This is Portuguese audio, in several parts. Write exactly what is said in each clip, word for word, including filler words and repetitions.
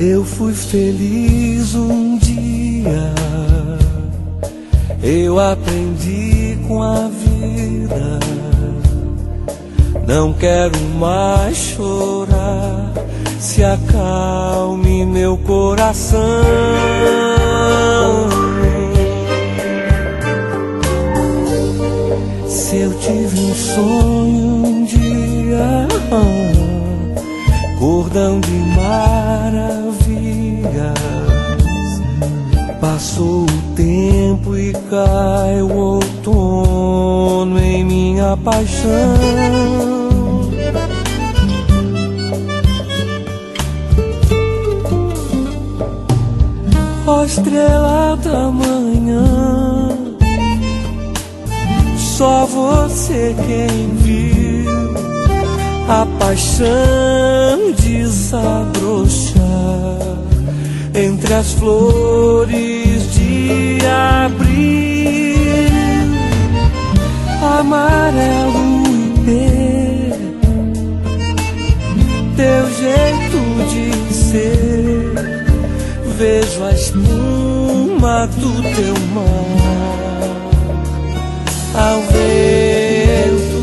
Eu fui feliz um dia, eu aprendi com a vida. Não quero mais chorar, se acalme meu coração. Se eu tive um sonho um dia, cordão de maravilhas, passou o tempo e cai o outono em minha paixão. Ó estrela da manhã, só você quem viu a paixão desabrochar entre as flores de abril. Amarelo e teu jeito de ser, vejo a espuma do teu mar ao vento.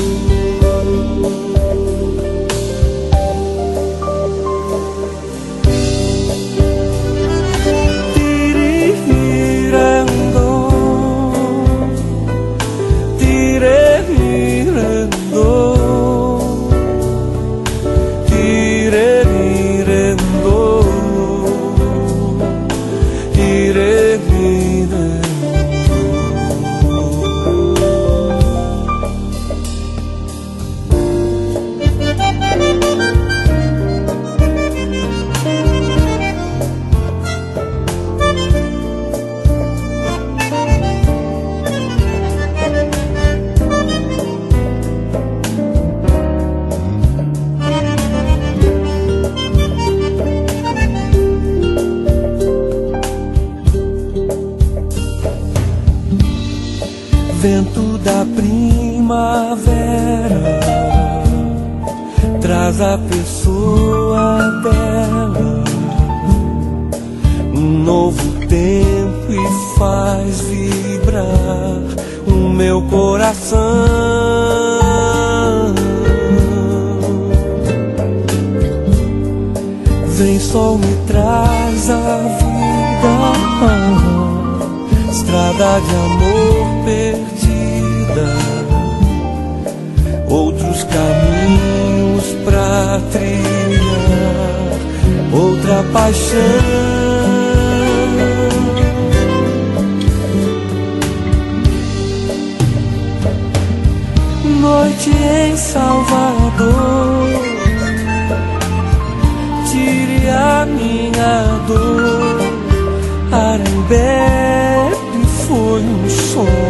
Vento da primavera traz a pessoa dela, um novo tempo e faz vibrar o meu coração. Vem sol, me traz a vida, estrada de amor perdida, outros caminhos pra trilhar, outra paixão. Noite em Salvador, tire a minha dor. Arembebe foi um sonho